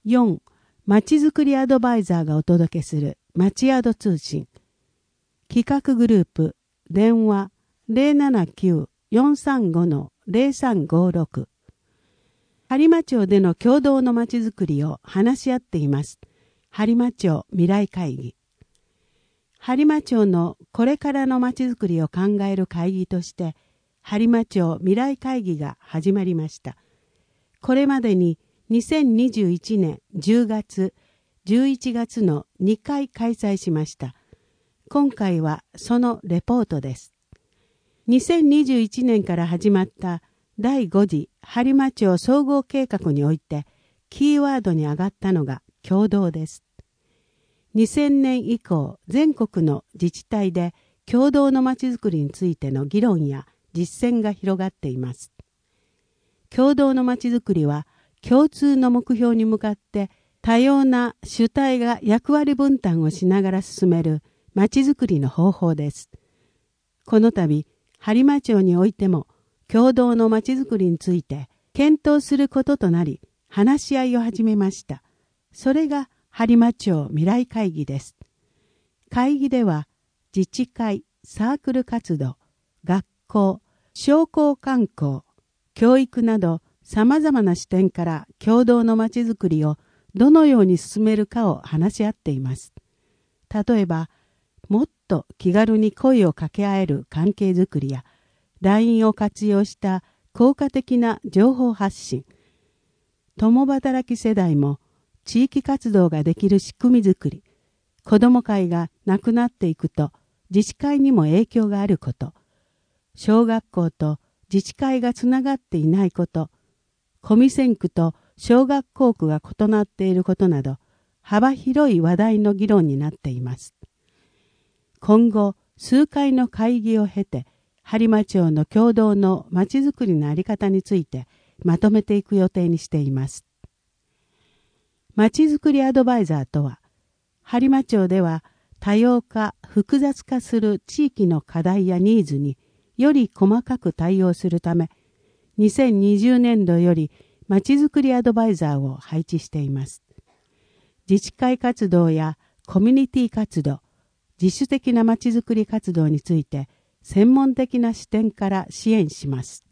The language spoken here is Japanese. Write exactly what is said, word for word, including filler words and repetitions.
よん、まちづくりアドバイザーがお届けするまちアド通信。企画グループ、電話 ゼロななきゅう よんさんご ゼロさんごろく。播磨町での共同のまちづくりを話し合っています。播磨町未来会議。播磨町のこれからのまちづくりを考える会議として、播磨町未来会議が始まりました。これまでににせんにじゅういちねんじゅうがつ、じゅういちがつのにかい開催しました。今回はそのレポートです。にせんにじゅういちねんから始まっただいご次播磨町総合計画においてキーワードに上がったのが共同です。にせんねん以降、全国の自治体で共同のまちづくりについての議論や実践が広がっています。共同のまちづくりは共通の目標に向かって多様な主体が役割分担をしながら進めるまちづくりの方法です。この度、播磨町においても共同のまちづくりについて検討することとなり、話し合いを始めました。それが播磨町未来会議です。会議では自治会、サークル活動、学校、商工観光、教育など様々な視点から共同のまちづくりをどのように進めるかを話し合っています。例えば、もっと気軽に声を掛け合える関係づくりや、ライン を活用した効果的な情報発信、共働き世代も地域活動ができる仕組みづくり、子ども会がなくなっていくと自治会にも影響があること、小学校と自治会がつながっていないこと、小見線区と小学校区が異なっていることなど、幅広い話題の議論になっています。今後、数回の会議を経て、播磨町の共同のまちづくりの在り方についてまとめていく予定にしています。まちづくりアドバイザーとは、播磨町では多様化、複雑化する地域の課題やニーズにより細かく対応するため、にせんにじゅうねんどよりまちづくりアドバイザーを配置しています。自治会活動やコミュニティ活動、自主的なまちづくり活動について専門的な視点から支援します。